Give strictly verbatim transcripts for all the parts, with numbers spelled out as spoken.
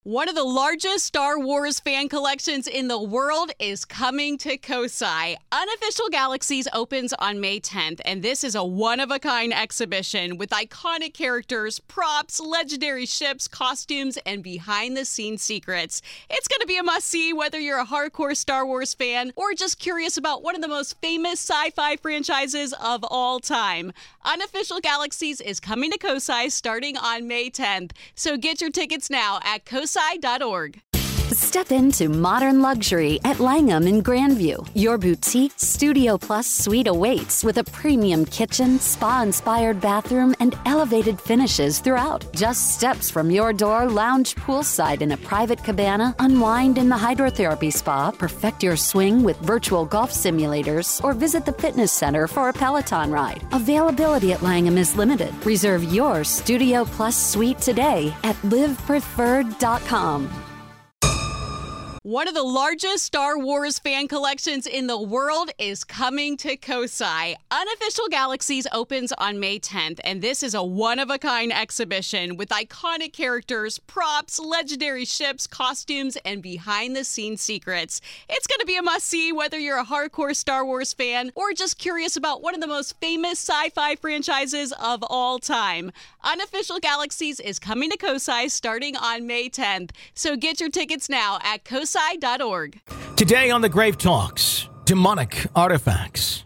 One of the largest Star Wars fan collections in the world is coming to Kosai. Unofficial Galaxies opens on May tenth, and this is a one-of-a-kind exhibition with iconic characters, props, legendary ships, costumes, and behind-the-scenes secrets. It's going to be a must-see whether you're a hardcore Star Wars fan or just curious about one of the most famous sci-fi franchises of all time. Unofficial Galaxies is coming to Kosai starting on May tenth, so get your tickets now at kosai dot org. Step into modern luxury at Langham in Grandview. Your boutique Studio Plus suite awaits with a premium kitchen, spa-inspired bathroom, and elevated finishes throughout. Just steps from your door, lounge poolside in a private cabana, unwind in the hydrotherapy spa, perfect your swing with virtual golf simulators, or visit the fitness center for a Peloton ride. Availability at Langham is limited. Reserve your Studio Plus suite today at live preferred dot com. One of the largest Star Wars fan collections in the world is coming to Kosai. Unofficial Galaxies opens on May tenth, and this is a one-of-a-kind exhibition with iconic characters, props, legendary ships, costumes, and behind-the-scenes secrets. It's going to be a must-see whether you're a hardcore Star Wars fan or just curious about one of the most famous sci-fi franchises of all time. Unofficial Galaxies is coming to Kosai starting on May tenth, so get your tickets now at kosai dot org. Today on the Grave Talks, demonic artifacts.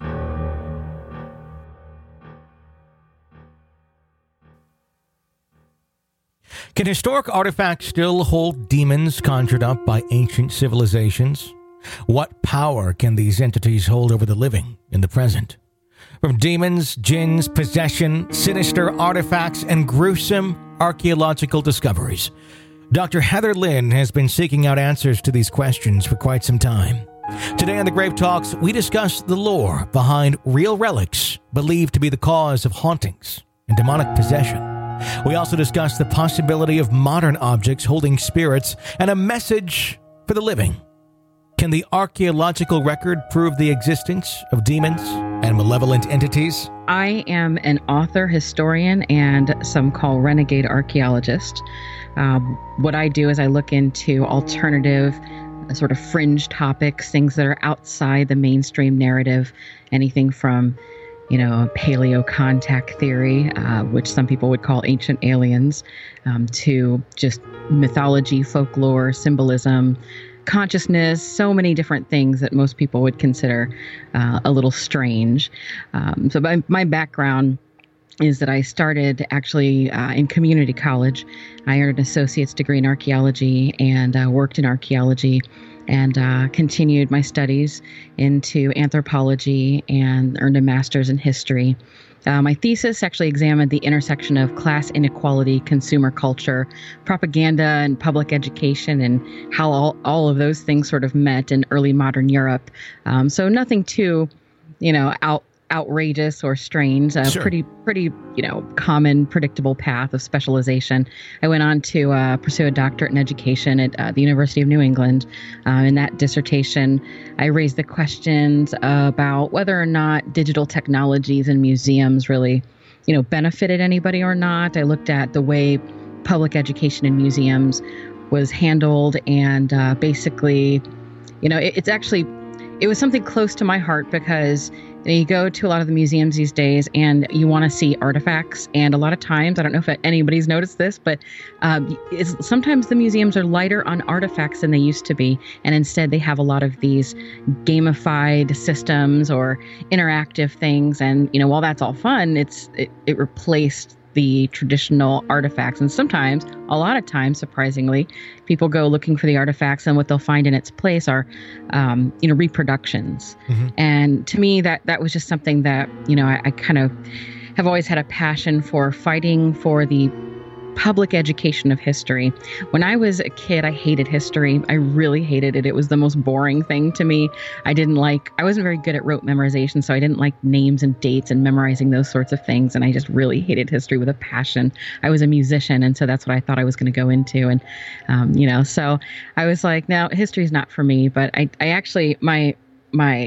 Can historic artifacts still hold demons conjured up by ancient civilizations? What power can these entities hold over the living in the present? From demons, jinns, possession, sinister artifacts, and gruesome archaeological discoveries, Doctor Heather Lynn has been seeking out answers to these questions for quite some time. Today on the Grave Talks, we discuss the lore behind real relics believed to be the cause of hauntings and demonic possession. We also discuss the possibility of modern objects holding spirits and a message for the living. Can the archaeological record prove the existence of demons and malevolent entities? I am an author, historian, and some call renegade archaeologist. Um, what I do is I look into alternative, uh, sort of fringe topics, things that are outside the mainstream narrative, anything from, you know, paleo contact theory, uh, which some people would call ancient aliens, um, to just mythology, folklore, symbolism, consciousness, so many different things that most people would consider uh, a little strange. Um, so my, my background is that I started actually uh, in community college. I earned an associate's degree in archaeology and uh, worked in archaeology and uh, continued my studies into anthropology and earned a master's in history. Uh, my thesis actually examined the intersection of class inequality, consumer culture, propaganda, and public education, and how all, all of those things sort of met in early modern Europe. Um, so nothing too, you know, out. outrageous or strange, a Sure. pretty, pretty, you know, common, predictable path of specialization. I went on to uh, pursue a doctorate in education at uh, the University of New England. Uh, in that dissertation, I raised the questions about whether or not digital technologies and museums really, you know, benefited anybody or not. I looked at the way public education in museums was handled, and uh, basically, you know, it, it's actually, it was something close to my heart because you know, you go to a lot of the museums these days and you want to see artifacts. And a lot of times, I don't know if anybody's noticed this, but um, it's, sometimes the museums are lighter on artifacts than they used to be. And instead, they have a lot of these gamified systems or interactive things. And, you know, while that's all fun, it's it, it replaced the traditional artifacts. And sometimes, a lot of times, surprisingly, people go looking for the artifacts, and what they'll find in its place are, um, you know, reproductions. Mm-hmm. And to me, that that was just something that, you know, I, I kind of have always had a passion for fighting for the public education of history. When I was a kid, I hated history. I really hated it. It was the most boring thing to me. I didn't like, I wasn't very good at rote memorization, so I didn't like names and dates and memorizing those sorts of things. And I just really hated history with a passion. I was a musician, and so that's what I thought I was going to go into. And, um, you know, so I was like, no, history's not for me. But I, I actually, my, my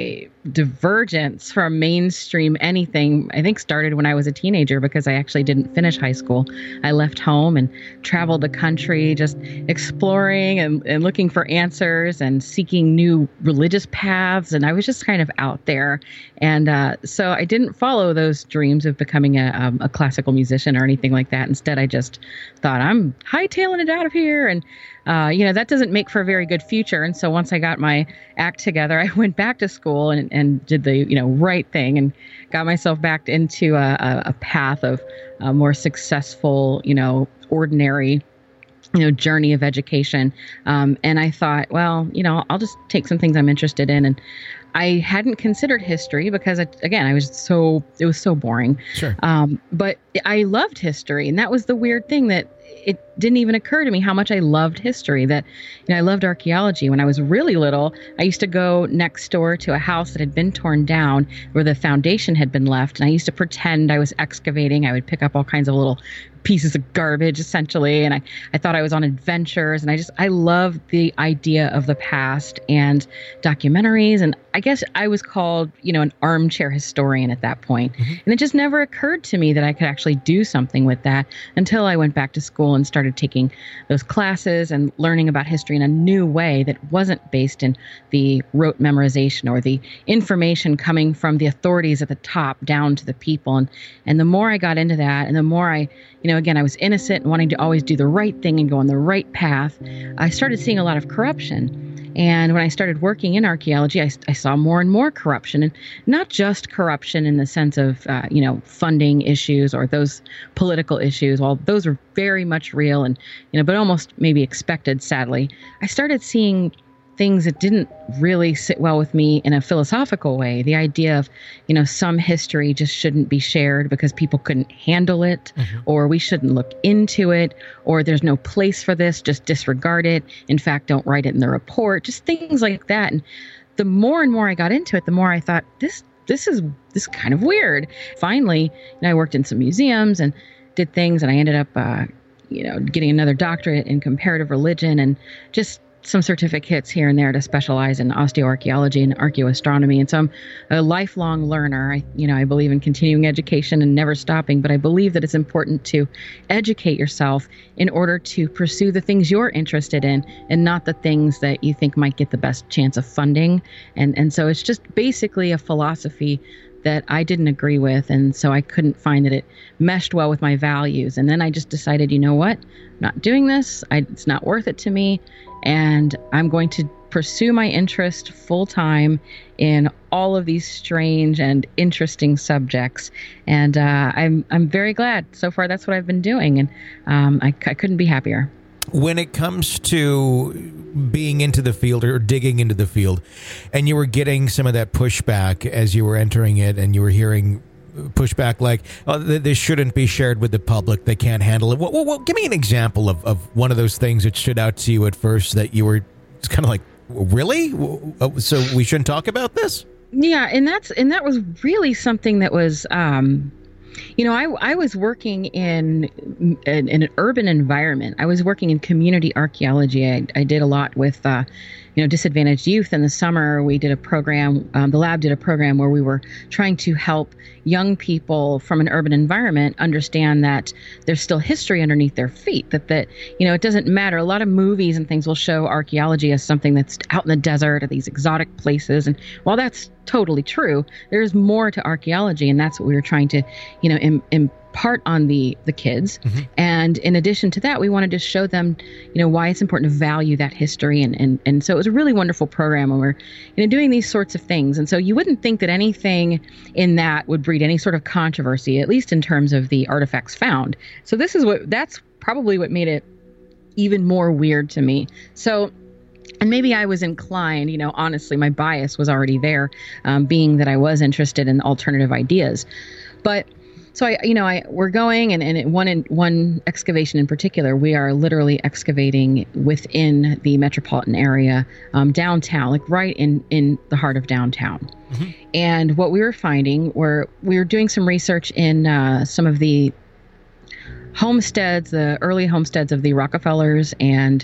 divergence from mainstream anything, I think, started when I was a teenager, because I actually didn't finish high school. I left home and traveled the country, just exploring and, and looking for answers and seeking new religious paths. And I was just kind of out there. And uh, so I didn't follow those dreams of becoming a, um, a classical musician or anything like that. Instead, I just thought, I'm hightailing it out of here. And Uh, you know, that doesn't make for a very good future. And so once I got my act together, I went back to school and, and did the, you know, right thing and got myself back into a, a, a path of a more successful, you know, ordinary, you know, journey of education. Um, and I thought, well, you know, I'll just take some things I'm interested in. And I hadn't considered history because, I, again, I was so, it was so boring. Sure. Um, but I loved history. And that was the weird thing, that it didn't even occur to me how much I loved history, that, you know, I loved archaeology. When I was really little, I used to go next door to a house that had been torn down where the foundation had been left. And I used to pretend I was excavating. I would pick up all kinds of little pieces of garbage, essentially. And I, I thought I was on adventures. And I just, I loved the idea of the past and documentaries. And I guess I was called, you know, an armchair historian at that point. Mm-hmm. And it just never occurred to me that I could actually do something with that until I went back to school and started taking those classes and learning about history in a new way that wasn't based in the rote memorization or the information coming from the authorities at the top down to the people. And, and the more I got into that, and the more I, you know, again, I was innocent and wanting to always do the right thing and go on the right path, I started seeing a lot of corruption. And when I started working in archaeology, I, I saw more and more corruption, and not just corruption in the sense of, uh, you know, funding issues or those political issues. While those are very much real and, you know, but almost maybe expected, sadly, I started seeing things that didn't really sit well with me in a philosophical way. The idea of, you know, some history just shouldn't be shared because people couldn't handle it, mm-hmm. or we shouldn't look into it, or there's no place for this, just disregard it. In fact, don't write it in the report, just things like that. And the more and more I got into it, the more I thought, this this is this is kind of weird. Finally, you know, I worked in some museums and did things, and I ended up, uh, you know, getting another doctorate in comparative religion and just some certificates here and there to specialize in osteoarchaeology and archaeoastronomy. And so I'm a lifelong learner. I, you know, I believe in continuing education and never stopping, but I believe that it's important to educate yourself in order to pursue the things you're interested in and not the things that you think might get the best chance of funding. And, and so it's just basically a philosophy that I didn't agree with. And so I couldn't find that it meshed well with my values. And then I just decided, you know what, I'm not doing this. I, it's not worth it to me. And I'm going to pursue my interest full time in all of these strange and interesting subjects. And uh, I'm I'm very glad. So far, that's what I've been doing. And um, I, I couldn't be happier. When it comes to being into the field or digging into the field, and you were getting some of that pushback as you were entering it, and you were hearing pushback like, oh, this shouldn't be shared with the public, they can't handle it. Well, well, well, give me an example of, of one of those things that stood out to you at first that you were it's kind of like, really? So we shouldn't talk about this? Yeah, and that's and that was really something that was... Um, You know, I, I was working in, in, in an urban environment. I was working in community archaeology. I, I did a lot with, uh, you know, disadvantaged youth. In the summer, we did a program, um, the lab did a program where we were trying to help young people from an urban environment understand that there's still history underneath their feet, that, that, you know, it doesn't matter. A lot of movies and things will show archaeology as something that's out in the desert or these exotic places. And while that's totally true, there's more to archaeology, and that's what we were trying to, you know, im- impart on the the kids. Mm-hmm. And in addition to that, we wanted to show them, you know, why it's important to value that history. And and and so it was a really wonderful program, and we're, you know, doing these sorts of things. And so you wouldn't think that anything in that would breed any sort of controversy, at least in terms of the artifacts found. So this is what that's probably what made it even more weird to me. So. And maybe I was inclined, you know, honestly, my bias was already there, um, being that I was interested in alternative ideas. But so, I, you know, I we're going and, and one in, one excavation in particular, we are literally excavating within the metropolitan area, um, downtown, like right in, in the heart of downtown. Mm-hmm. And what we were finding were we were doing some research in uh, some of the homesteads, the early homesteads of the Rockefellers and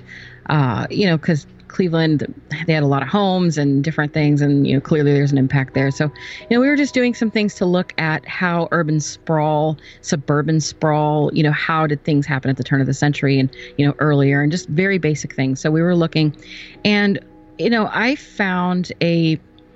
uh, you know, because Cleveland, they had a lot of homes and different things, and you know, clearly there's an impact there. So, you know, we were just doing some things to look at how urban sprawl, suburban sprawl, you know, how did things happen at the turn of the century and, you know, earlier, and just very basic things. So we were looking, and, you know, I found a,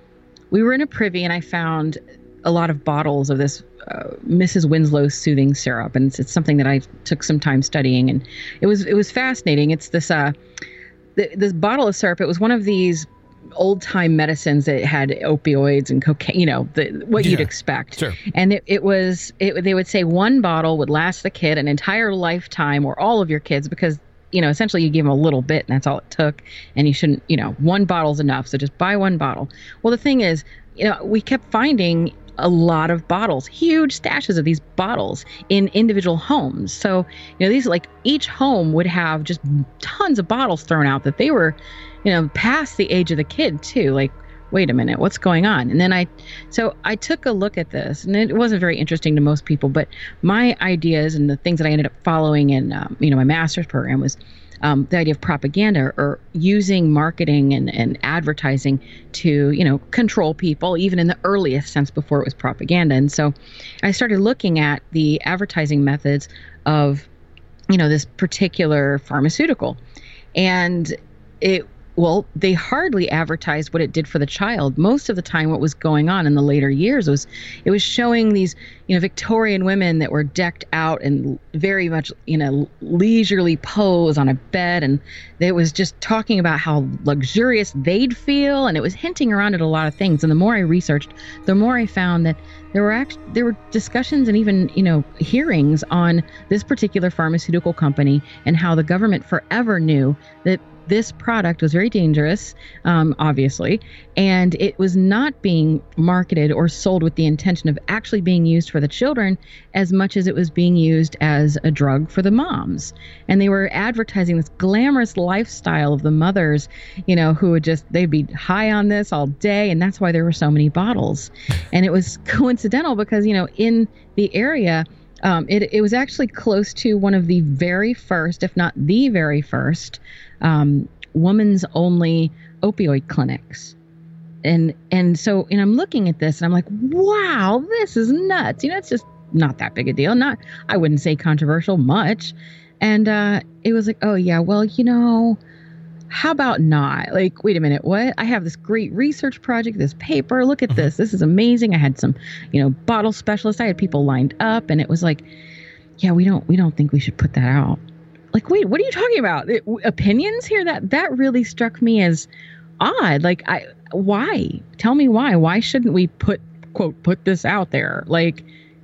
we were in a privy, and I found a lot of bottles of this uh, Missus Winslow soothing syrup, and it's, it's something that I took some time studying, and it was it was fascinating. It's this uh, th- this bottle of syrup. It was one of these old time medicines that had opioids and cocaine, you know, the, what Yeah, you'd expect. sure. And it, it was it. They would say one bottle would last the kid an entire lifetime, or all of your kids, because, you know, essentially you give them a little bit and that's all it took. And you shouldn't, you know, one bottle's enough. So just buy one bottle. Well, the thing is, you know, we kept finding a lot of bottles, huge stashes of these bottles in individual homes. So, you know, these, like, each home would have just tons of bottles thrown out that they were, you know, past the age of the kid too. Like, wait a minute, what's going on? And then I, so I took a look at this, and it wasn't very interesting to most people, but my ideas and the things that I ended up following in, um, you know, my master's program was um, the idea of propaganda, or using marketing and, and advertising to, you know, control people, even in the earliest sense before it was propaganda. And so I started looking at the advertising methods of, you know, this particular pharmaceutical. And it, well, they hardly advertised what it did for the child. Most of the time, what was going on in the later years was it was showing these, you know, Victorian women that were decked out and very much, you know, leisurely pose on a bed. And it was just talking about how luxurious they'd feel. And it was hinting around at a lot of things. And the more I researched, the more I found that there were act- there were discussions and even, you know, hearings on this particular pharmaceutical company and how the government forever knew that this product was very dangerous, um, obviously, and it was not being marketed or sold with the intention of actually being used for the children as much as it was being used as a drug for the moms. And they were advertising this glamorous lifestyle of the mothers, you know, who would just, they'd be high on this all day, and that's why there were so many bottles. And it was coincidental because, you know, in the area, um, it, it was actually close to one of the very first, if not the very first, um, women's only opioid clinics. And, and so, and I'm looking at this and I'm like, wow, this is nuts. You know, it's just not that big a deal. Not, I wouldn't say controversial much. And, uh, it was like, oh yeah, well, you know, how about not? Like, wait a minute, what? I have this great research project, this paper, look at this. This is amazing. I had some, you know, bottle specialists. I had people lined up, and it was like, yeah, we don't, we don't think we should put that out. Like, wait, what are you talking about? It, opinions here? That that really struck me as odd. Like, I, why? Tell me why. Why shouldn't we put, quote, put this out there? Like,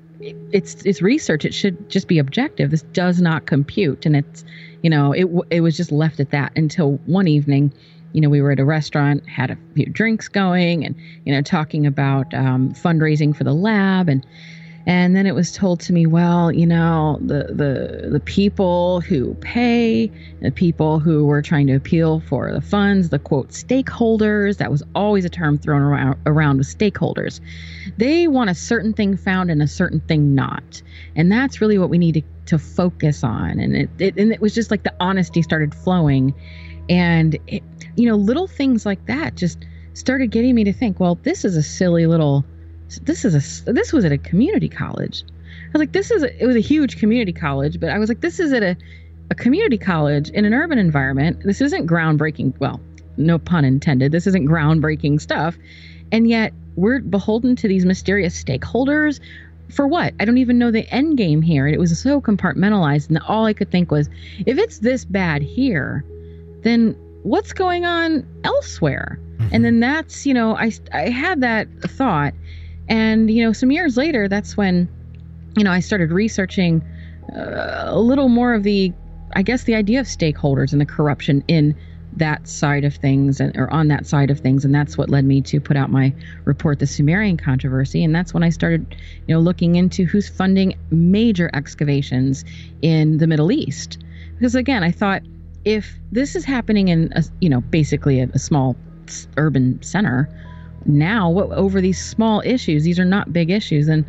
it's it's research. It should just be objective. This does not compute. And it's, you know, it it was just left at that until one evening, you know, we were at a restaurant, had a few drinks going, and, you know, talking about um, fundraising for the lab, and. And then it was told to me, well, you know, the, the the people who pay, the people who were trying to appeal for the funds, the quote stakeholders, that was always a term thrown around, around with stakeholders. They want a certain thing found and a certain thing not. And that's really what we need to, to focus on. And it, it and it was just like the honesty started flowing. And, it, you know, little things like that just started getting me to think, well, this is a silly little... This is a, this was at a community college. I was like, this is, a, it was a huge community college, but I was like, this is at a, a community college in an urban environment. This isn't groundbreaking. Well, no pun intended. This isn't groundbreaking stuff. And yet we're beholden to these mysterious stakeholders for what? I don't even know the end game here. And it was so compartmentalized. And all I could think was, if it's this bad here, then what's going on elsewhere? Mm-hmm. And then that's, you know, I, I had that thought. And, you know, some years later, that's when, you know, I started researching uh, a little more of the, I guess, the idea of stakeholders and the corruption in that side of things, and or on that side of things. And that's what led me to put out my report, The Sumerian Controversy. And that's when I started, you know, looking into who's funding major excavations in the Middle East. Because, again, I thought, if this is happening in, a, you know, basically a, a small urban center, now what, over these small issues, these are not big issues, and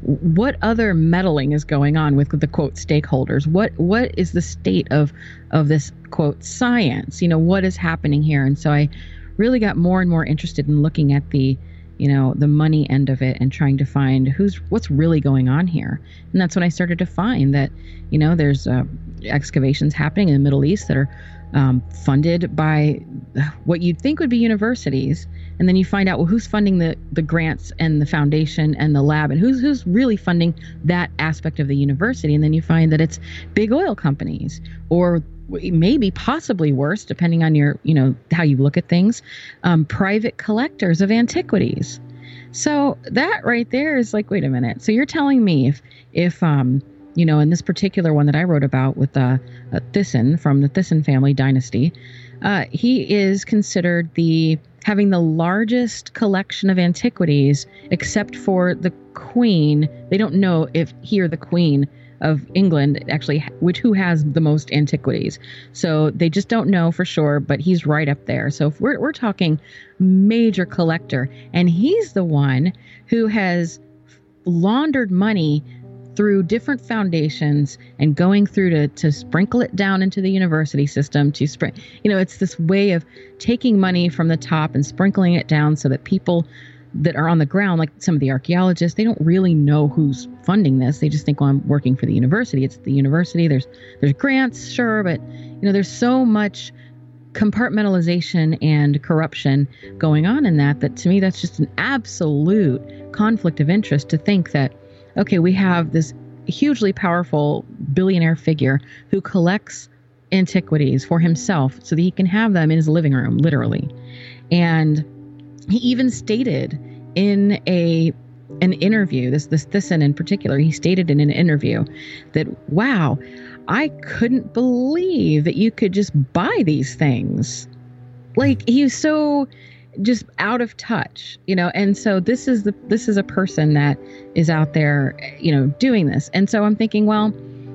what other meddling is going on with the quote stakeholders? What what is the state of of this quote science? You know, what is happening here? And so I really got more and more interested in looking at the, you know, the money end of it and trying to find who's what's really going on here. And that's when I started to find that, you know, there's uh, excavations happening in the Middle East that are um, funded by what you'd think would be universities. And then you find out, well, who's funding the, the grants and the foundation and the lab, and who's who's really funding that aspect of the university. And then you find that it's big oil companies, or maybe possibly worse, depending on your, you know, how you look at things, um, private collectors of antiquities. So that right there is like, wait a minute. So you're telling me if, if um, you know, in this particular one that I wrote about with uh, uh, Thyssen from the Thyssen family dynasty, uh, he is considered the having the largest collection of antiquities, except for the Queen. They don't know if he or the Queen of England actually, which who has the most antiquities. So they just don't know for sure, but he's right up there. So if we're we're talking major collector, and he's the one who has laundered money through different foundations and going through to to sprinkle it down into the university system to spring, you know, it's this way of taking money from the top and sprinkling it down so that people that are on the ground, like some of the archaeologists, they don't really know who's funding this. They just think, well, I'm working for the university. It's the university. There's there's grants, sure, but you know, there's so much compartmentalization and corruption going on in that, that to me, that's just an absolute conflict of interest to think that, okay, we have this hugely powerful billionaire figure who collects antiquities for himself so that he can have them in his living room, literally. And he even stated in a an interview, this this Thyssen in particular, he stated in an interview that, wow, I couldn't believe that you could just buy these things. Like, he was so just out of touch, you know. And so this is the this is a person that is out there, you know, doing this. And so I'm thinking, well,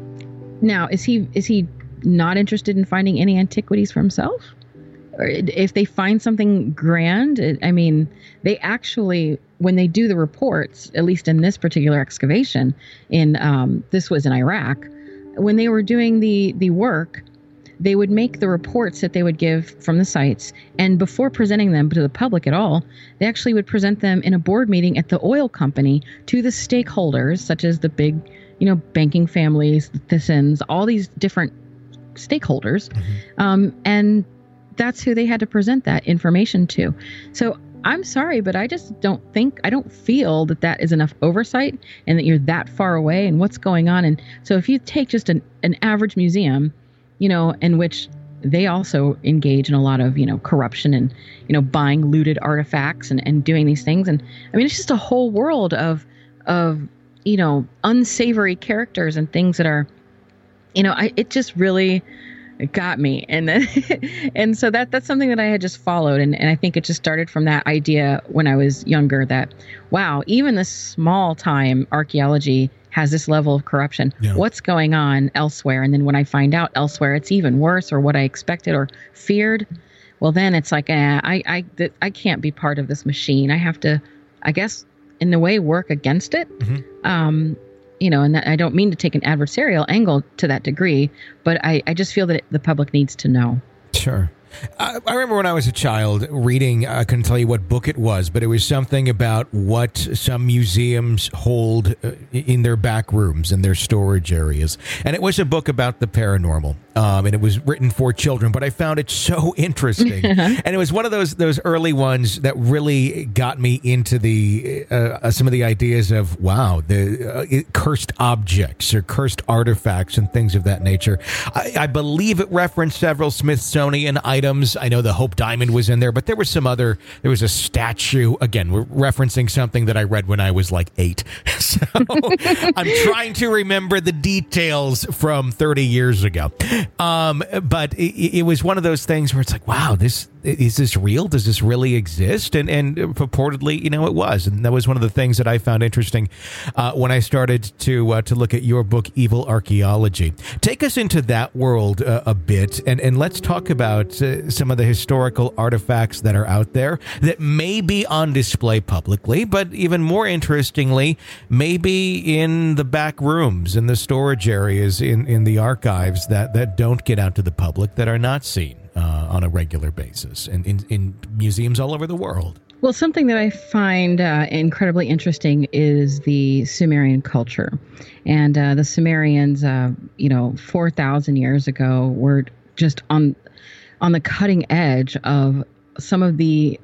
now is he is he not interested in finding any antiquities for himself? Or if they find something grand, it, I mean, they actually, when they do the reports, at least in this particular excavation, in um, this was in Iraq, when they were doing the the work, they would make the reports that they would give from the sites, and before presenting them to the public at all, they actually would present them in a board meeting at the oil company to the stakeholders, such as the big, you know, banking families, the Thyssens, all these different stakeholders, mm-hmm. um, and that's who they had to present that information to. So I'm sorry, but I just don't think, I don't feel that that is enough oversight and that you're that far away and what's going on. And so if you take just an, an average museum, you know, in which they also engage in a lot of, you know, corruption and, you know, buying looted artifacts and, and doing these things. And I mean, it's just a whole world of, of, you know, unsavory characters and things that are, you know, I, it just really, it got me. And then, and so that that's something that I had just followed. And, and I think it just started from that idea when I was younger that, wow, even this small time archaeology has this level of corruption. Yeah. What's going on elsewhere? And then when I find out elsewhere, it's even worse, or what I expected or feared. Well, then it's like, eh, I, I, th- I can't be part of this machine. I have to, I guess, in a way, work against it. Mm-hmm. Um, You know, and that, I don't mean to take an adversarial angle to that degree, but I, I just feel that it, the public needs to know. Sure. I, I remember when I was a child reading, I couldn't tell you what book it was, but it was something about what some museums hold uh, in their back rooms and their storage areas. And it was a book about the paranormal. Um, and it was written for children, but I found it so interesting. And it was one of those those early ones that really got me into the uh, some of the ideas of, wow, the uh, cursed objects or cursed artifacts and things of that nature. I, I believe it referenced several Smithsonian items. I know the Hope Diamond was in there, but there was some other, there was a statue. Again, we're referencing something that I read when I was like eight. So I'm trying to remember the details from thirty years ago. Um, but it, it was one of those things where it's like, wow, this is this real? Does this really exist? And and purportedly, you know, it was. And that was one of the things that I found interesting uh, when I started to uh, to look at your book, Evil Archaeology. Take us into that world uh, a bit, and, and let's talk about uh, some of the historical artifacts that are out there that may be on display publicly, but even more interestingly, maybe in the back rooms, in the storage areas, in, in the archives that, that don't get out to the public, that are not seen uh, on a regular basis in, in, in museums all over the world? Well, something that I find uh, incredibly interesting is the Sumerian culture. And uh, the Sumerians, uh, you know, four thousand years ago were just on on the cutting edge of some of the,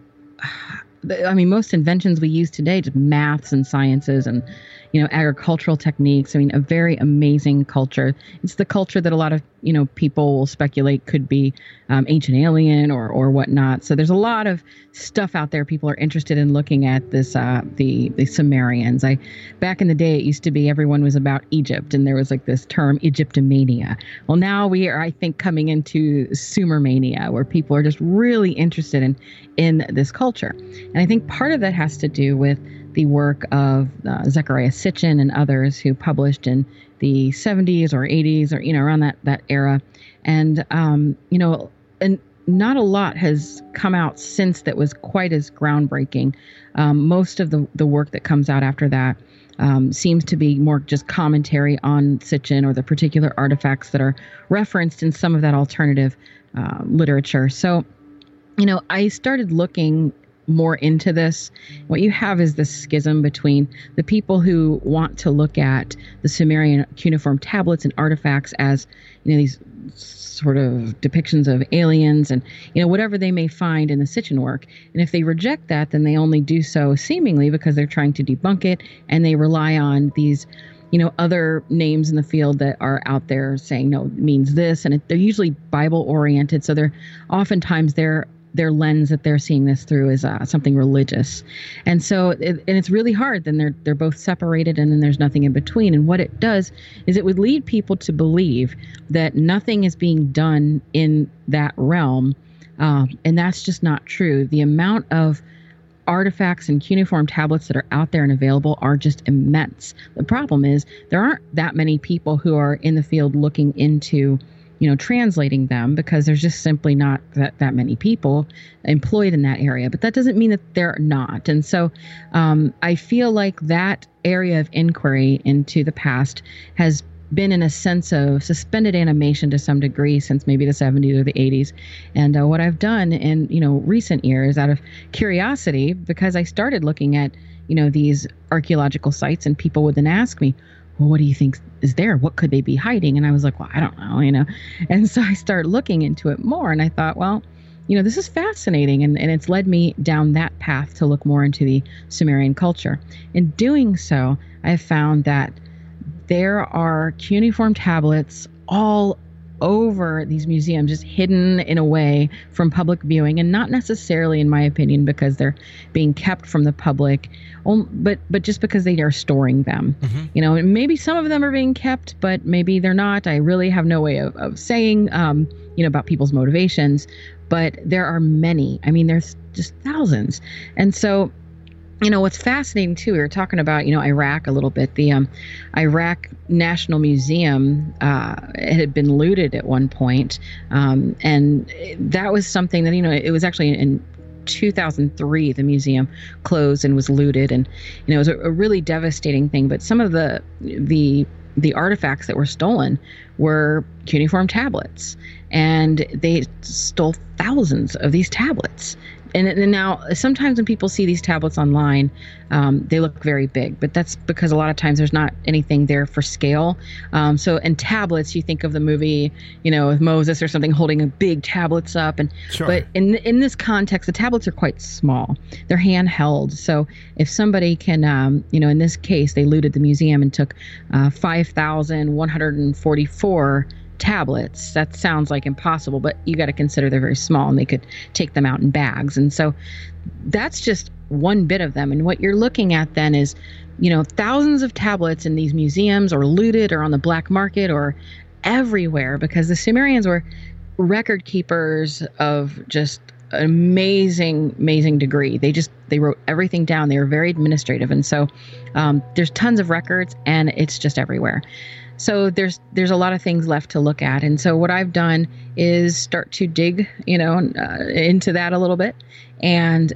I mean, most inventions we use today, just maths and sciences and, you know, agricultural techniques. I mean, a very amazing culture. It's the culture that a lot of, you know, people will speculate could be um, ancient alien or or whatnot. So there's a lot of stuff out there. People are interested in looking at this, uh, the the Sumerians. I back in the day, it used to be everyone was about Egypt, and there was like this term Egyptomania. Well, now we are, I think, coming into Sumermania, where people are just really interested in in this culture. And I think part of that has to do with the work of uh, Zecharia Sitchin and others who published in the seventies or eighties or, you know, around that, that era. And, um, you know, and not a lot has come out since that was quite as groundbreaking. Um, most of the, the work that comes out after that um, seems to be more just commentary on Sitchin or the particular artifacts that are referenced in some of that alternative uh, literature. So, you know, I started looking more into this. What you have is this schism between the people who want to look at the Sumerian cuneiform tablets and artifacts as, you know, these sort of depictions of aliens and, you know, whatever they may find in the Sitchin work. And if they reject that, then they only do so seemingly because they're trying to debunk it, and they rely on these, you know, other names in the field that are out there saying, no, it means this. And it, they're usually Bible oriented. So they're oftentimes they're their lens that they're seeing this through is uh, something religious. And so, it, and it's really hard. Then they're, they're both separated, and then there's nothing in between. And what it does is it would lead people to believe that nothing is being done in that realm. Um, and that's just not true. The amount of artifacts and cuneiform tablets that are out there and available are just immense. The problem is there aren't that many people who are in the field looking into, you know, translating them, because there's just simply not that, that many people employed in that area. But that doesn't mean that they're not. And so um, I feel like that area of inquiry into the past has been in a sense of suspended animation to some degree since maybe the seventies or the eighties. And uh, what I've done in, you know, recent years out of curiosity, because I started looking at, you know, these archaeological sites, and people would then ask me, well, what do you think is there? What could they be hiding? And I was like, well, I don't know, you know. And so I started looking into it more, and I thought, well, you know, this is fascinating. And, and it's led me down that path to look more into the Sumerian culture. In doing so, I have found that there are cuneiform tablets all over these museums, just hidden in a way from public viewing, and not necessarily, in my opinion, because they're being kept from the public, but but just because they are storing them. Mm-hmm. You know, maybe some of them are being kept, but maybe they're not. I really have no way of, of saying, um, you know, about people's motivations, but there are many. I mean, there's just thousands. And so, you know, what's fascinating too, we were talking about, you know, Iraq a little bit. The um, Iraq National Museum uh, it had been looted at one point, um, and that was something that, you know, it was actually in two thousand three the museum closed and was looted, and, you know, it was a, a really devastating thing. But some of the the the artifacts that were stolen were cuneiform tablets, and they stole thousands of these tablets. And, and now sometimes when people see these tablets online, um, they look very big, but that's because a lot of times there's not anything there for scale. Um, so in tablets, you think of the movie, you know, with Moses or something holding a big tablets up. And sure. But in in this context, the tablets are quite small. They're handheld. So if somebody can, um, you know, in this case, they looted the museum and took uh, five thousand one hundred forty-four tablets. That sounds like impossible, but you got to consider they're very small, and they could take them out in bags. And so that's just one bit of them. And what you're looking at then is, you know, thousands of tablets in these museums, or looted, or on the black market, or everywhere, because the Sumerians were record keepers of just an amazing, amazing degree. They just, they wrote everything down. They were very administrative. And so um, there's tons of records, and it's just everywhere. So there's there's a lot of things left to look at. And so what I've done is start to dig, you know, uh, into that a little bit. And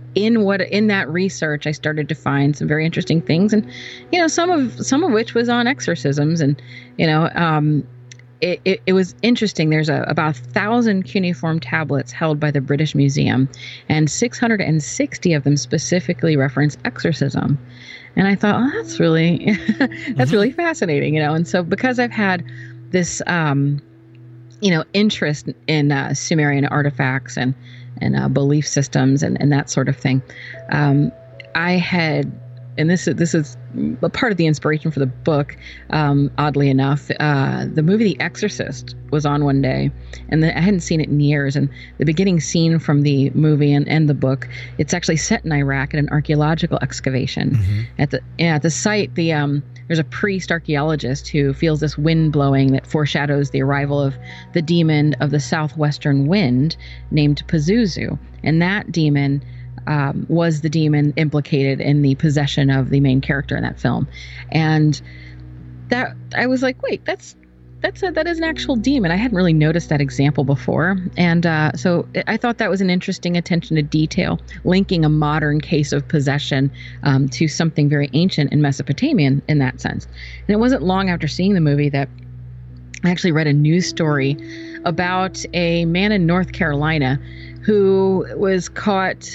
in what in that research, I started to find some very interesting things, and you know, some of some of which was on exorcisms, and you know, um, it, it it was interesting. There's a, about a thousand cuneiform tablets held by the British Museum, and six hundred sixty of them specifically reference exorcism. And I thought, oh, that's really that's mm-hmm. really fascinating, you know. And so because I've had this, um, you know, interest in uh, Sumerian artifacts and and uh, belief systems and, and that sort of thing. Um, I had, and this is, this is a part of the inspiration for the book, um, oddly enough, uh, the movie The Exorcist was on one day, and the, I hadn't seen it in years. And the beginning scene from the movie and, and the book, it's actually set in Iraq at an archaeological excavation. Mm-hmm. At the yeah, at the site, the um, there's a priest archaeologist who feels this wind blowing that foreshadows the arrival of the demon of the southwestern wind named Pazuzu. And that demon um, was the demon implicated in the possession of the main character in that film. And that I was like, wait, that's that's a, that is an actual demon. I hadn't really noticed that example before. And uh, so I thought that was an interesting attention to detail, linking a modern case of possession um, to something very ancient in Mesopotamian in that sense. And it wasn't long after seeing the movie that I actually read a news story about a man in North Carolina who was caught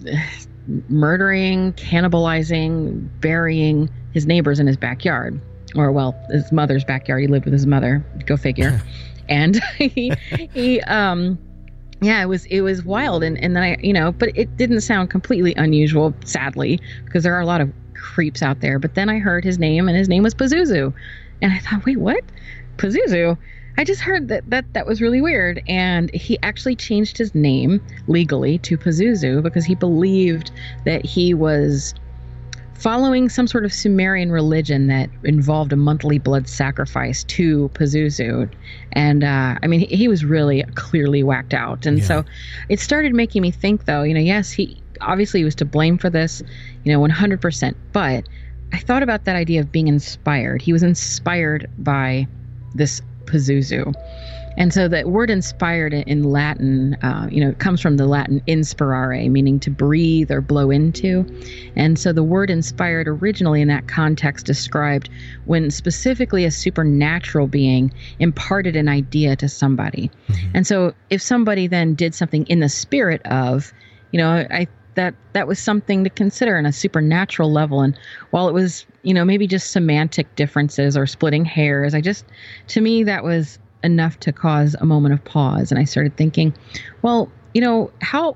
murdering, cannibalizing, burying his neighbors in his backyard. Or, well, his mother's backyard. He lived with his mother. Go figure. And he, he, um, yeah, it was, it was wild. And, and then I, you know, but it didn't sound completely unusual, sadly, because there are a lot of creeps out there. But then I heard his name, and his name was Pazuzu. And I thought, wait, what? Pazuzu? I just heard that, that that was really weird. And he actually changed his name legally to Pazuzu because he believed that he was following some sort of Sumerian religion that involved a monthly blood sacrifice to Pazuzu. And uh, I mean, he, he was really clearly whacked out. And yeah. so it started making me think, though, you know, yes, he obviously was to blame for this, you know, one hundred percent. But I thought about that idea of being inspired. He was inspired by this Pazuzu. And so the word inspired in Latin, uh, you know, it comes from the Latin inspirare, meaning to breathe or blow into. And so the word inspired originally in that context described when specifically a supernatural being imparted an idea to somebody. Mm-hmm. And so if somebody then did something in the spirit of, you know, I that that was something to consider on a supernatural level. And while it was, you know, maybe just semantic differences or splitting hairs, I just, to me, that was enough to cause a moment of pause. And I started thinking, well, you know, how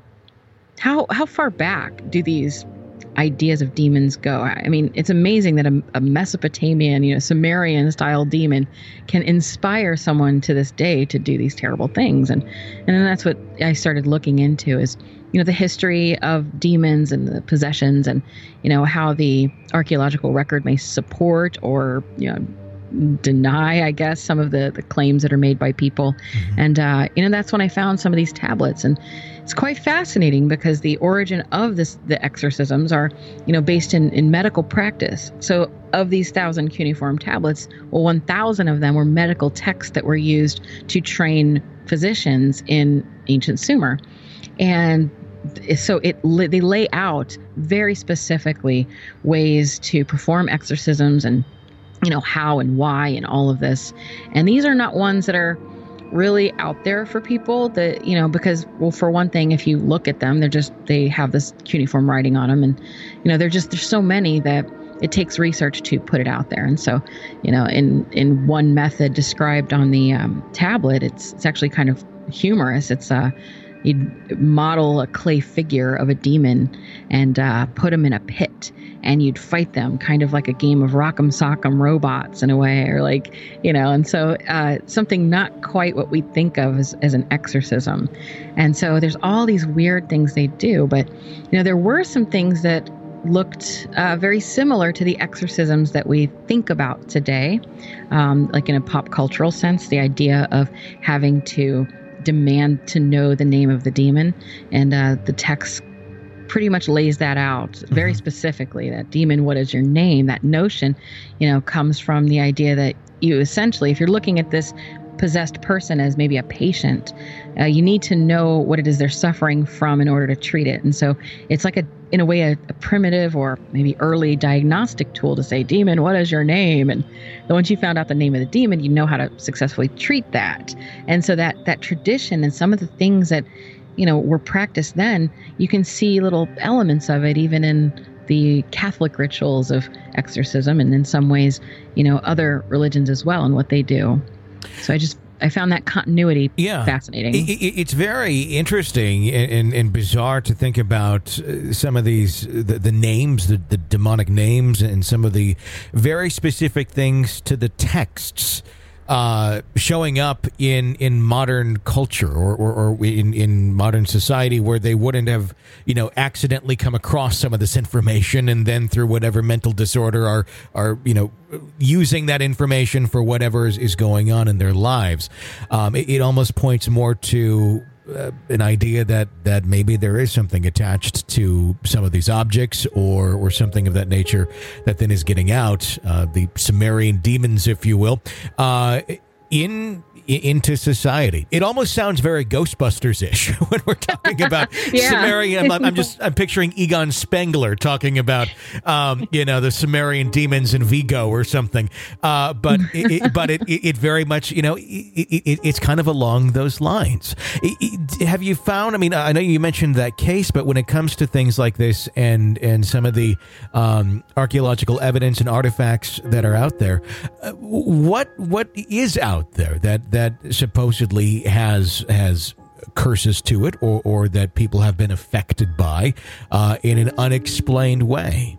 how how far back do these ideas of demons go? I mean, it's amazing that a, a Mesopotamian, you know, Sumerian style demon can inspire someone to this day to do these terrible things. And and then that's what I started looking into is, you know, the history of demons and the possessions and, you know, how the archaeological record may support or, you know, deny, I guess, some of the, the claims that are made by people. Mm-hmm. And, uh, you know, that's when I found some of these tablets. And it's quite fascinating because the origin of this, the exorcisms are, you know, based in, in medical practice. So of these thousand cuneiform tablets, well, one thousand of them were medical texts that were used to train physicians in ancient Sumer. And so it they lay out very specifically ways to perform exorcisms and, you know, how and why and all of this. And these are not ones that are really out there for people that, you know, because, well, for one thing, if you look at them, they're just, they have this cuneiform writing on them. And, you know, they're just, there's so many that it takes research to put it out there. And so, you know, in, in one method described on the um, tablet, it's, it's actually kind of humorous. It's uh, you'd model a clay figure of a demon and uh, put them in a pit. And you'd fight them kind of like a game of Rock'em Sock'em Robots in a way, or like, you know, and so uh, something not quite what we think of as, as an exorcism. And so there's all these weird things they do. But, you know, there were some things that looked uh, very similar to the exorcisms that we think about today, um, like in a pop cultural sense, the idea of having to demand to know the name of the demon. And uh, the text pretty much lays that out very mm-hmm. specifically. That demon, what is your name? That notion, you know, comes from the idea that you essentially, if you're looking at this possessed person as maybe a patient, uh, you need to know what it is they're suffering from in order to treat it. And so it's like a, in a way, a, a primitive or maybe early diagnostic tool to say, demon, what is your name? And once you found out the name of the demon, you know how to successfully treat that. And so that that tradition and some of the things that, you know, were practiced then, you can see little elements of it even in the Catholic rituals of exorcism, and in some ways, you know, other religions as well and what they do. So I just, I found that continuity yeah. fascinating. It, it, it's very interesting and, and, and bizarre to think about uh, some of these, the, the names, the, the demonic names, and some of the very specific things to the texts Uh, showing up in, in modern culture or, or, or in, in modern society, where they wouldn't have, you know, accidentally come across some of this information, and then through whatever mental disorder are, are you know, using that information for whatever is, is going on in their lives. Um, it, it almost points more to Uh, an idea that, that maybe there is something attached to some of these objects, or or something of that nature that then is getting out, uh, the Sumerian demons, if you will, uh, in into society. It almost sounds very Ghostbusters-ish when we're talking about yeah. Sumerian. I'm, I'm just I'm picturing Egon Spengler talking about um, you know, the Sumerian demons in Vigo or something. Uh, but it, it, but it, it very much, you know, it, it, it's kind of along those lines. It, it, have you found? I mean, I know you mentioned that case, but when it comes to things like this and and some of the um, archaeological evidence and artifacts that are out there, uh, what what is out there that that supposedly has has curses to it, or, or that people have been affected by uh, in an unexplained way?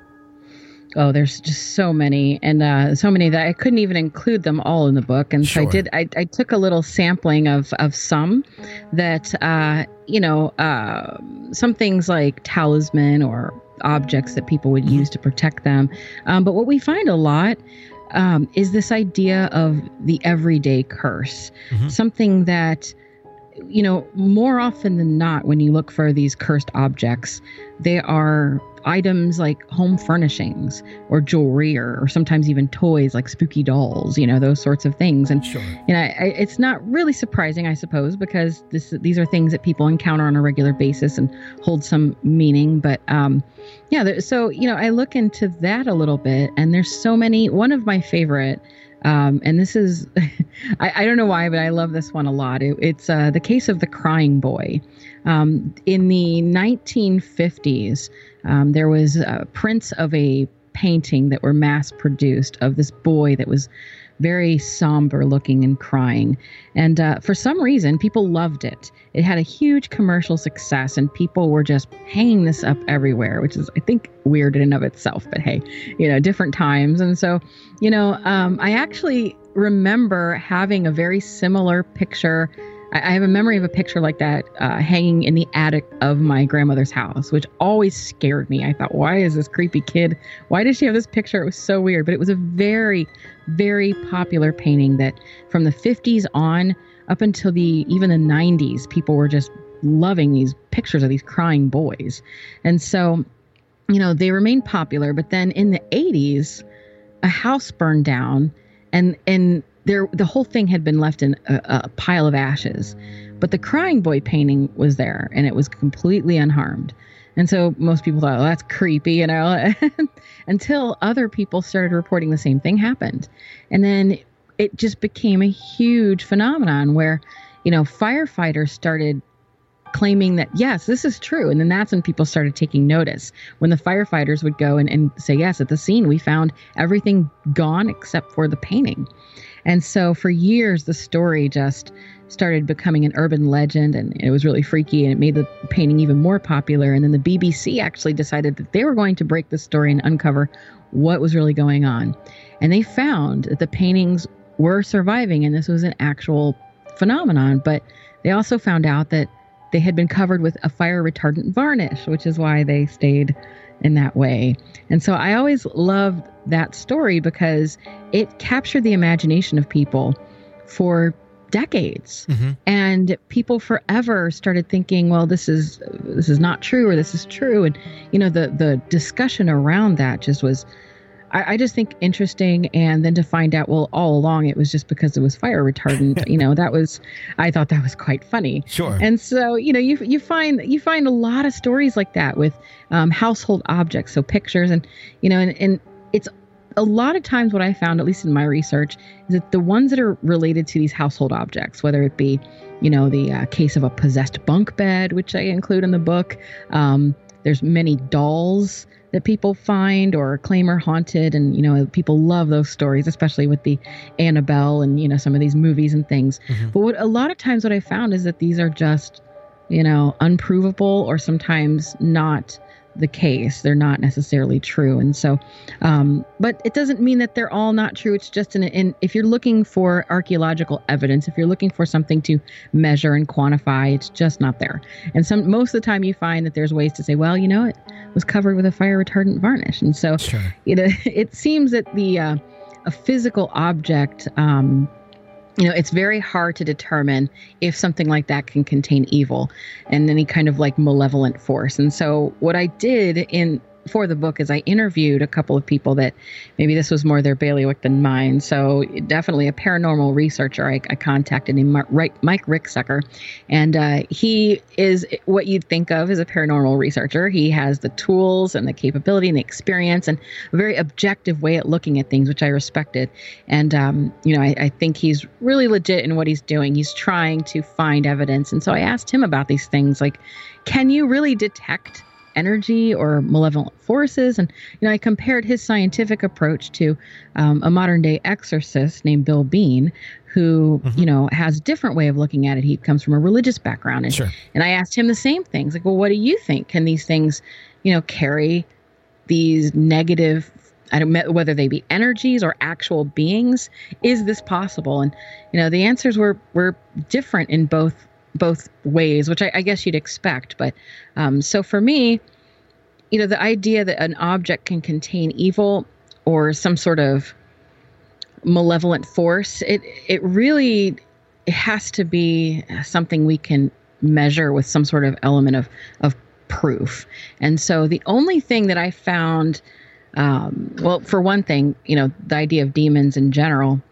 Oh, there's just so many, and uh, so many that I couldn't even include them all in the book. And Sure. so I did. I, I took a little sampling of of some that uh, you know, uh, some things like talisman or objects that people would use to protect them. Um, but what we find a lot Um, is this idea of the everyday curse, mm-hmm. something that, you know, more often than not, when you look for these cursed objects, they are items like home furnishings or jewelry, or, or sometimes even toys like spooky dolls, you know, those sorts of things. And Sure. you know, I, it's not really surprising, I suppose, because this these are things that people encounter on a regular basis and hold some meaning. But um, yeah, there, so, you know, I look into that a little bit, and there's so many. One of my favorite, um, and this is, I, I don't know why, but I love this one a lot. It, it's uh, the case of the crying boy. Um, in the nineteen fifties, um, there was uh, prints of a painting that were mass produced of this boy that was very somber looking and crying. And uh, for some reason, people loved it. It had a huge commercial success, and people were just hanging this up everywhere, which is, I think, weird in and of itself. But hey, you know, different times. And so, you know, um, I actually remember having a very similar picture. I have a memory of a picture like that uh, hanging in the attic of my grandmother's house, which always scared me. I thought, why is this creepy kid? Why does she have this picture? It was so weird. But it was a very, very popular painting that from the fifties on up until the even the nineties, people were just loving these pictures of these crying boys. And so, you know, they remained popular. But then in the eighties, a house burned down, and and There, the whole thing had been left in a, a pile of ashes, but the crying boy painting was there, and it was completely unharmed. And so most people thought, oh, that's creepy, you know, until other people started reporting the same thing happened. And then it just became a huge phenomenon where, you know, firefighters started claiming that, yes, this is true. And then that's when people started taking notice. When the firefighters would go and, and say, yes, at the scene, we found everything gone except for the painting. And so for years, the story just started becoming an urban legend, and it was really freaky, and it made the painting even more popular. And then the B B C actually decided that they were going to break the story and uncover what was really going on. And they found that the paintings were surviving, and this was an actual phenomenon. But they also found out that they had been covered with a fire retardant varnish, which is why they stayed in that way. And so I always loved that story because it captured the imagination of people for decades. Mm-hmm. And people forever started thinking, well, this is this is not true, or this is true. And, you know, the the discussion around that just was I, I just think interesting. And then to find out, well, all along it was just because it was fire retardant. you know, that was, I thought that was quite funny. Sure. And so, you know, you you find you find a lot of stories like that with um, household objects, so pictures, and you know, and, and it's a lot of times what I found, at least in my research, is that the ones that are related to these household objects, whether it be, you know, the uh, case of a possessed bunk bed, which I include in the book. Um, there's many dolls that people find or claim are haunted. And, you know, people love those stories, especially with the Annabelle and, you know, some of these movies and things. Mm-hmm. But what a lot of times what I found is that these are just, you know, unprovable or sometimes not the case. They're not necessarily true. And so, um, but it doesn't mean that they're all not true. It's just an, in, if you're looking for archaeological evidence, if you're looking for something to measure and quantify, it's just not there. And some, most of the time you find that there's ways to say, well, you know, it was covered with a fire retardant varnish. And so, sure. you know, it seems that the, uh, a physical object, um, you know, it's very hard to determine if something like that can contain evil and any kind of like malevolent force. And so what I did in for the book is I interviewed a couple of people that maybe this was more their bailiwick than mine. So definitely a paranormal researcher I, I contacted named Mike Ricksecker. And uh, he is what you'd think of as a paranormal researcher. He has the tools and the capability and the experience and a very objective way at looking at things, which I respected. And, um, you know, I, I think he's really legit in what he's doing. He's trying to find evidence. And so I asked him about these things like, can you really detect energy or malevolent forces? And, you know, I compared his scientific approach to um, a modern day exorcist named Bill Bean, who, mm-hmm. you know, has a different way of looking at it. He comes from a religious background. And, sure. and I asked him the same things. Like, well, what do you think? Can these things, you know, carry these negative, I don't know whether they be energies or actual beings? Is this possible? And, you know, the answers were, were different in both both ways, which I, I guess you'd expect. But um, so for me, you know, the idea that an object can contain evil or some sort of malevolent force, it it really it has to be something we can measure with some sort of element of of proof. And so the only thing that I found, um, well, for one thing, you know, the idea of demons in general,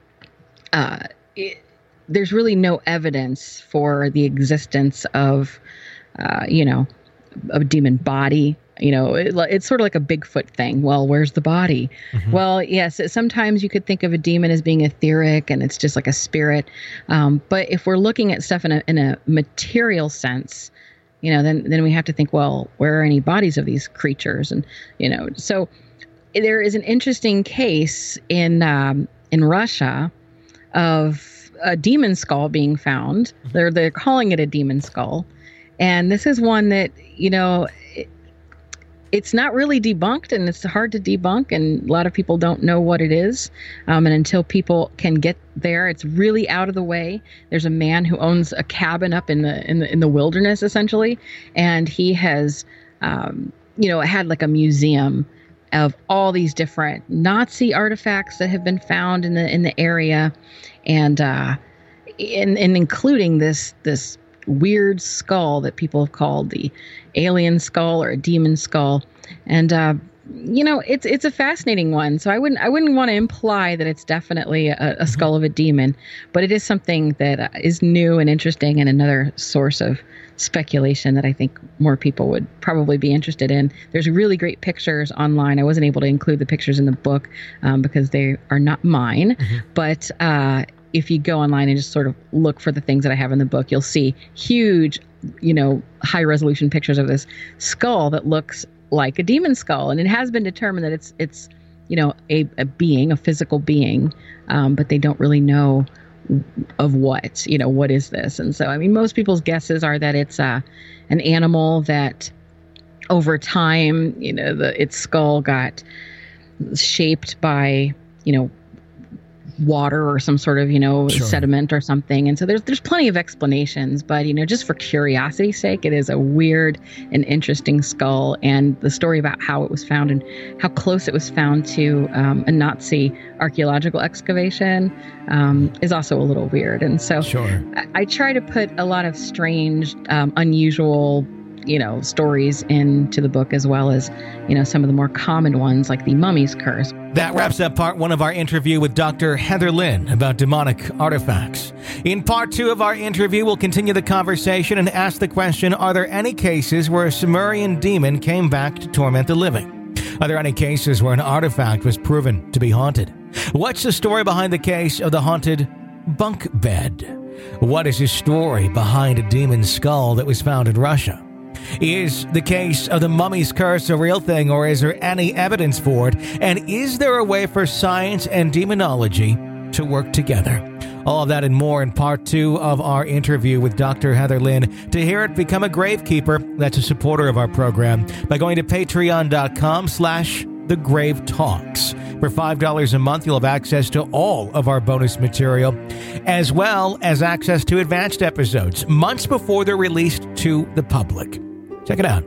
uh, it, there's really no evidence for the existence of, uh, you know, a demon body. You know, it, it's sort of like a Bigfoot thing. Well, where's the body? Mm-hmm. Well, yes, sometimes you could think of a demon as being etheric and it's just like a spirit. Um, but if we're looking at stuff in a in a material sense, you know, then then we have to think, well, where are any bodies of these creatures? And, you know, so there is an interesting case in um, in Russia of a demon skull being found. They're they're calling it a demon skull, and this is one that, you know, it, it's not really debunked, and it's hard to debunk, and a lot of people don't know what it is. Um, and until people can get there, it's really out of the way. There's a man who owns a cabin up in the in the in the wilderness, essentially, and he has, um, you know, had like a museum of all these different Nazi artifacts that have been found in the in the area, and uh, in, in including this this weird skull that people have called the alien skull or a demon skull, and uh, you know, it's it's a fascinating one. So I wouldn't I wouldn't want to imply that it's definitely a, a skull of a demon, but it is something that is new and interesting, and another source of speculation that I think more people would probably be interested in. There's really great pictures online. I wasn't able to include the pictures in the book um, because they are not mine. Mm-hmm. But uh, if you go online and just sort of look for the things that I have in the book, you'll see huge, you know, high resolution pictures of this skull that looks like a demon skull. And it has been determined that it's, it's you know, a, a being, a physical being, um, but they don't really know of what, you know, what is this? And so, I mean, most people's guesses are that it's uh, an animal that over time, you know, the its skull got shaped by, you know, water or some sort of, you know, sure. sediment or something. And so there's there's plenty of explanations, but, you know, just for curiosity's sake, it is a weird and interesting skull. And the story about how it was found and how close it was found to um, a Nazi archaeological excavation um, is also a little weird. And so sure. I, I try to put a lot of strange, um, unusual you know, stories into the book, as well as, you know, some of the more common ones like the Mummy's Curse. That wraps up part one of our interview with Doctor Heather Lynn about demonic artifacts. In part two of our interview, we'll continue the conversation and ask the question, are there any cases where a Sumerian demon came back to torment the living? Are there any cases where an artifact was proven to be haunted? What's the story behind the case of the haunted bunk bed? What is the story behind a demon's skull that was found in Russia? Is the case of the Mummy's Curse a real thing, or is there any evidence for it? And is there a way for science and demonology to work together? All of that and more in part two of our interview with Doctor Heather Lynn. To hear it, become a gravekeeper. That's a supporter of our program by going to patreon.com slash the Grave Talks. For five dollars a month, you'll have access to all of our bonus material, as well as access to advanced episodes months before they're released to the public. Check it out.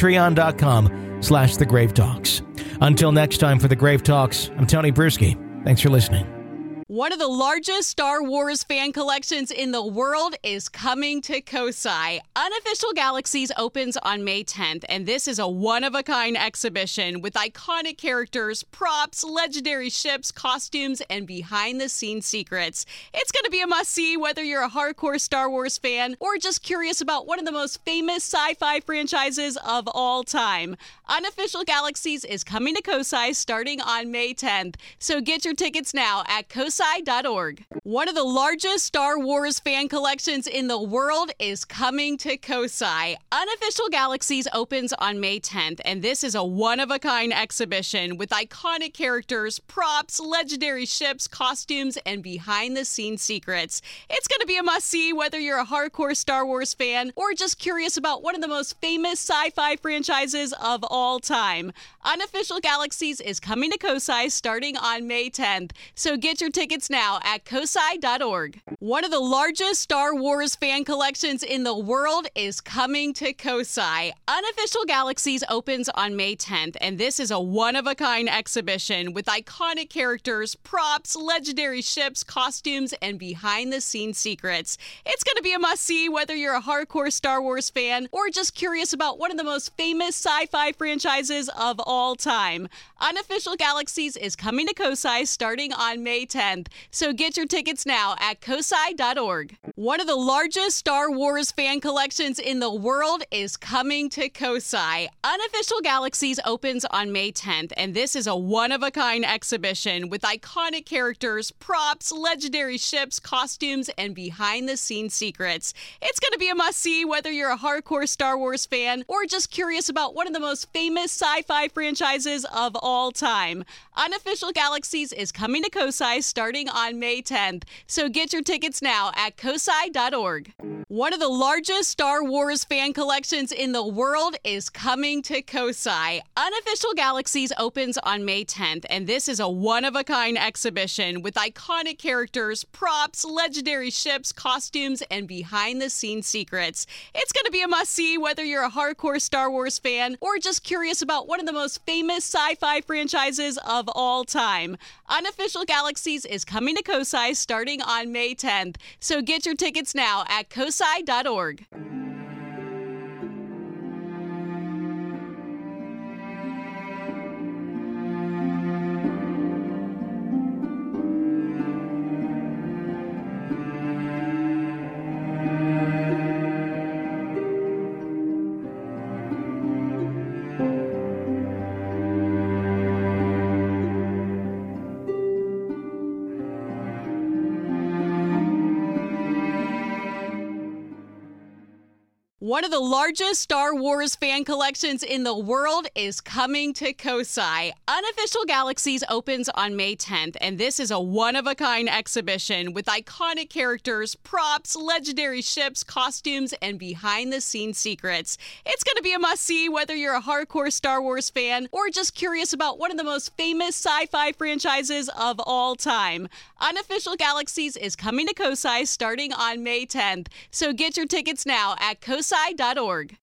Patreon.com slash the Grave Talks. Until next time for the Grave Talks, I'm Tony Bruschi. Thanks for listening. One of the largest Star Wars fan collections in the world is coming to Kosai. Unofficial Galaxies opens on May tenth, and this is a one-of-a-kind exhibition with iconic characters, props, legendary ships, costumes, and behind-the-scenes secrets. It's going to be a must-see whether you're a hardcore Star Wars fan or just curious about one of the most famous sci-fi franchises of all time. Unofficial Galaxies is coming to Kosai starting on May tenth, so get your tickets now at kosai dot org. One of the largest Star Wars fan collections in the world is coming to Kosai. Unofficial Galaxies opens on May tenth, and this is a one-of-a-kind exhibition with iconic characters, props, legendary ships, costumes, and behind-the-scenes secrets. It's going to be a must-see whether you're a hardcore Star Wars fan or just curious about one of the most famous sci-fi franchises of all time. Unofficial Galaxies is coming to Kosai starting on May tenth, so get your tickets now at kosai dot org. One of the largest Star Wars fan collections in the world is coming to Kosai. Unofficial Galaxies opens on May tenth, and this is a one-of-a-kind exhibition with iconic characters, props, legendary ships, costumes, and behind-the-scenes secrets. It's going to be a must-see whether you're a hardcore Star Wars fan or just curious about one of the most famous sci-fi franchises of all time. Unofficial Galaxies is coming to Kosai starting on May tenth, so get your tickets now at kosai dot org. One of the largest Star Wars fan collections in the world is coming to Kosai. Unofficial Galaxies opens on May tenth, and this is a one-of-a-kind exhibition with iconic characters, props, legendary ships, costumes, and behind-the-scenes secrets. It's going to be a must-see whether you're a hardcore Star Wars fan or just curious about one of the most famous sci-fi franchises of all time. Unofficial Galaxies is coming to Kosai starting on May tenth, so get your tickets now at kosai dot org. One of the largest Star Wars fan collections in the world is coming to Kosai. Unofficial Galaxies opens on May tenth, and this is a one-of-a-kind exhibition with iconic characters, props, legendary ships, costumes, and behind-the-scenes secrets. It's going to be a must-see whether you're a hardcore Star Wars fan or just curious about one of the most famous sci-fi franchises of all time. Unofficial Galaxies is coming to Kosai starting on May tenth, so get your tickets now at kosai dot org. One of the largest Star Wars fan collections in the world is coming to Kosai. Unofficial Galaxies opens on May tenth, and this is a one-of-a-kind exhibition with iconic characters, props, legendary ships, costumes, and behind-the-scenes secrets. It's going to be a must-see whether you're a hardcore Star Wars fan or just curious about one of the most famous sci-fi franchises of all time. Unofficial Galaxies is coming to Kosai starting on May tenth, so get your tickets now at kosai dot org.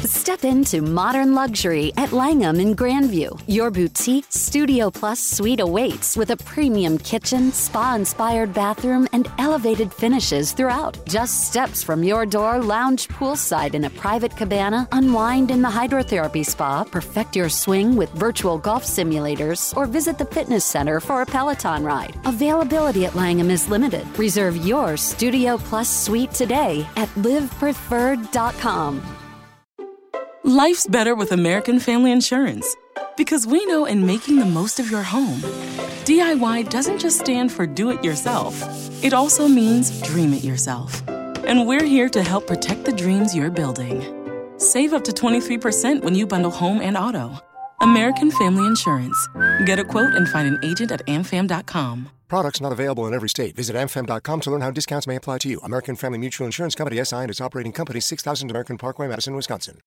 Step into modern luxury at Langham in Grandview. Your boutique Studio Plus suite awaits with a premium kitchen, spa-inspired bathroom, and elevated finishes throughout. Just steps from your door, lounge poolside in a private cabana, unwind in the hydrotherapy spa, perfect your swing with virtual golf simulators, or visit the fitness center for a Peloton ride. Availability at Langham is limited. Reserve your Studio Plus suite today at live preferred dot com. Life's better with American Family Insurance because we know in making the most of your home, D I Y doesn't just stand for do it yourself. It also means dream it yourself. And we're here to help protect the dreams you're building. Save up to twenty-three percent when you bundle home and auto. American Family Insurance. Get a quote and find an agent at am fam dot com. Products not available in every state. Visit am fam dot com to learn how discounts may apply to you. American Family Mutual Insurance Company, S I and its operating company, six thousand American Parkway, Madison, Wisconsin.